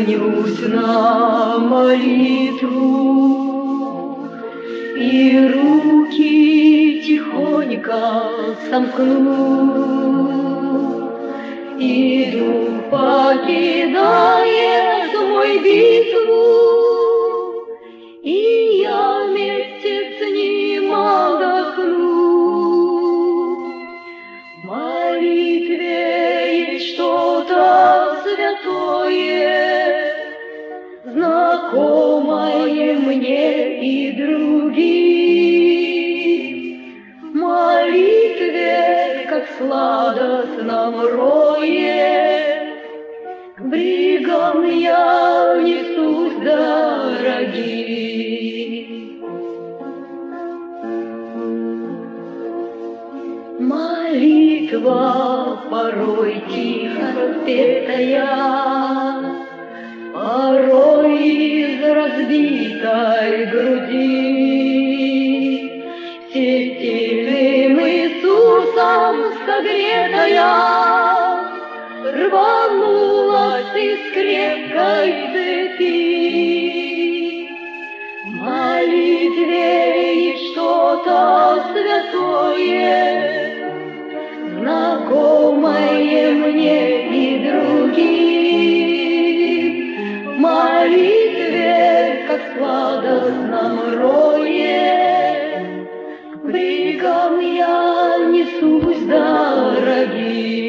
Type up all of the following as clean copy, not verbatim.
наклонюсь на молитву и руки тихонько сомкну. Иду, покидает мой битву, и я вместе с ним отдохну. В молитве есть что-то святое, знакомое мне и другим. В молитве, как в сладостном рое, к бригам я несусь дорогим. Молитва порой тихо распетая, порой из разбитой груди, всесильным Иисусом согретая, рванулась из крепкой цепи. В молитве есть что-то святое, знакомое мне и другим. В молитве, как в сладостном рое, к бригам я несусь дорогим.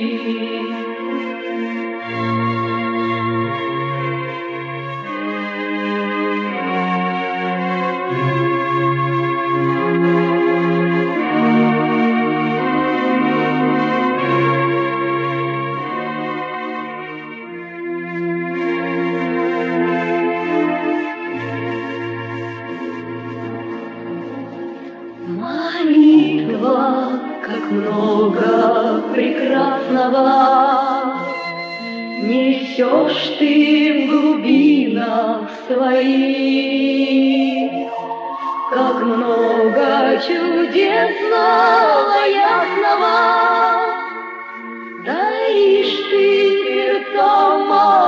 Молитва, как много прекрасного несешь ты в глубинах своих, как много чудесного ясного даришь ты сердцам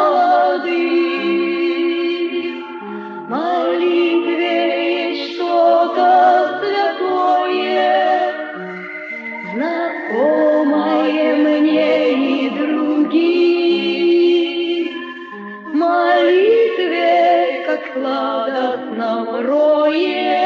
молодых. В молитве есть что-то знакомое мне и другим. В молитве, как в сладостном рое,